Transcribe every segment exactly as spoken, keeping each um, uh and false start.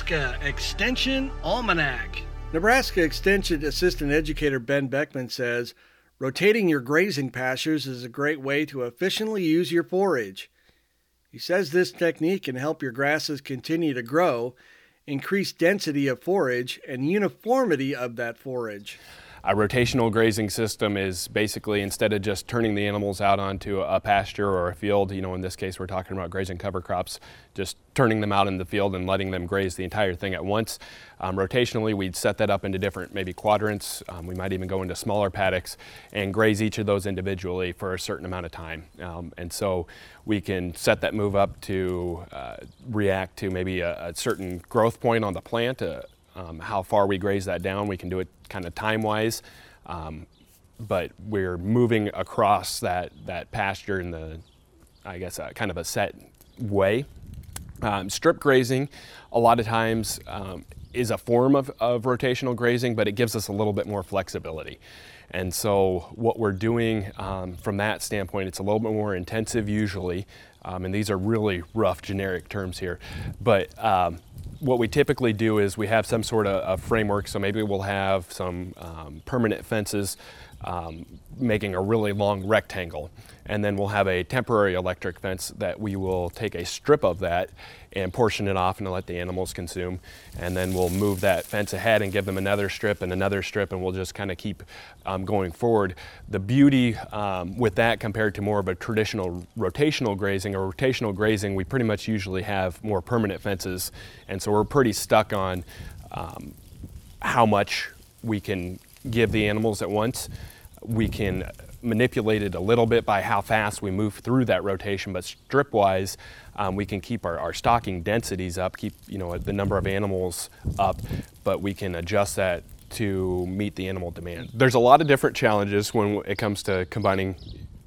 Nebraska Extension Almanac. Nebraska Extension Assistant Educator Ben Beckman says, rotating your grazing pastures is a great way to efficiently use your forage. He says this technique can help your grasses continue to grow, increase density of forage, and uniformity of that forage. A rotational grazing system is basically, instead of just turning the animals out onto a pasture or a field, you know, in this case we're talking about grazing cover crops, just turning them out in the field and letting them graze the entire thing at once. Um, rotationally, we'd set that up into different maybe quadrants. Um, we might even go into smaller paddocks and graze each of those individually for a certain amount of time. Um, and so we can set that move up to uh, react to maybe a, a certain growth point on the plant, uh, Um, how far we graze that down. We can do it kind of time-wise, um, but we're moving across that, that pasture in the, I guess, uh, kind of a set way. Um, strip grazing, a lot of times, um, is a form of, of rotational grazing, but it gives us a little bit more flexibility. And so what we're doing um, from that standpoint, it's a little bit more intensive usually, um, and these are really rough generic terms here, but um, what we typically do is we have some sort of, of framework, so maybe we'll have some um, permanent fences um, making a really long rectangle, and then we'll have a temporary electric fence that we will take a strip of that and portion it off and let the animals consume, and then we'll move that fence ahead and give them another strip and another strip, and we'll just kind of keep um, going forward. The beauty um, with that compared to more of a traditional rotational grazing or rotational grazing, we pretty much usually have more permanent fences, and so we're pretty stuck on um, how much we can give the animals at once. We can manipulate it a little bit by how fast we move through that rotation, but strip-wise, um, we can keep our, our stocking densities up, keep you know the number of animals up, but we can adjust that to meet the animal demand. There's a lot of different challenges when it comes to combining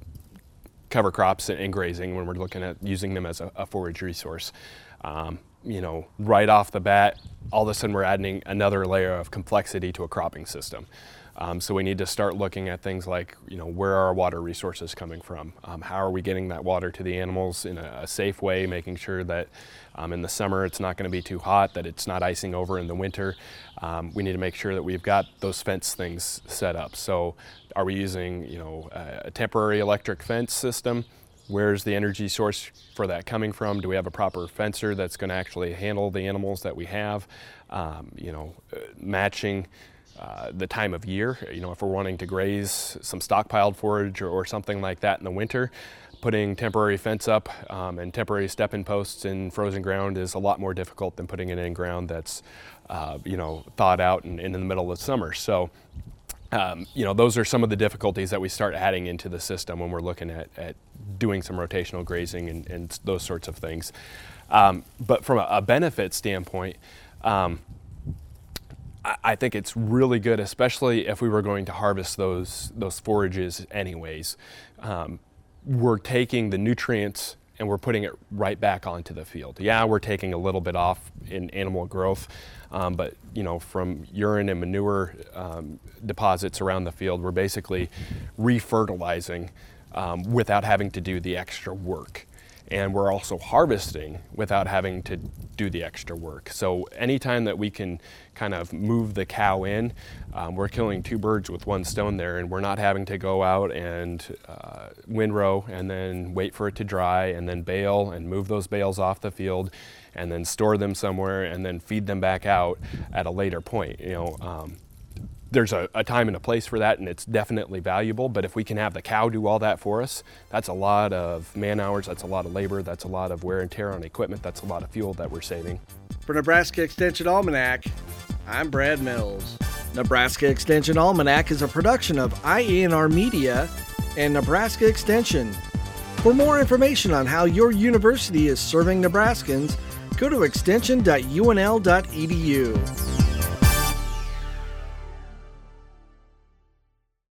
cover crops and grazing when we're looking at using them as a, a forage resource. Um, you know, right off the bat, all of a sudden we're adding another layer of complexity to a cropping system. Um, so we need to start looking at things like, you know, where are our water resources coming from? Um, how are we getting that water to the animals in a, a safe way, making sure that um, in the summer it's not going to be too hot, that it's not icing over in the winter. Um, we need to make sure that we've got those fence things set up. So are we using, you know, a, a temporary electric fence system? Where's the energy source for that coming from? Do we have a proper fencer that's going to actually handle the animals that we have? Um, you know, uh, matching Uh, the time of year, you know, if we're wanting to graze some stockpiled forage or, or something like that in the winter, putting temporary fence up um, and temporary stepping posts in frozen ground is a lot more difficult than putting it in ground that's, uh, you know, thawed out and, and in the middle of summer. So, um, you know, those are some of the difficulties that we start adding into the system when we're looking at, at doing some rotational grazing and, and those sorts of things. Um, but from a, a benefit standpoint, um, I think it's really good, especially if we were going to harvest those those forages anyways. Um, we're taking the nutrients and we're putting it right back onto the field. Yeah, we're taking a little bit off in animal growth, um, but you know, from urine and manure um, deposits around the field, we're basically refertilizing um, without having to do the extra work. And we're also harvesting without having to do the extra work. So anytime that we can kind of move the cow in, um, we're killing two birds with one stone there, and we're not having to go out and uh, windrow and then wait for it to dry and then bale and move those bales off the field and then store them somewhere and then feed them back out at a later point. You know, um, there's a, a time and a place for that, and it's definitely valuable, but if we can have the cow do all that for us, that's a lot of man hours, that's a lot of labor, that's a lot of wear and tear on equipment, that's a lot of fuel that we're saving. For Nebraska Extension Almanac, I'm Brad Mills. Nebraska Extension Almanac is a production of I A N R Media and Nebraska Extension. For more information on how your university is serving Nebraskans, go to extension dot U N L dot E D U.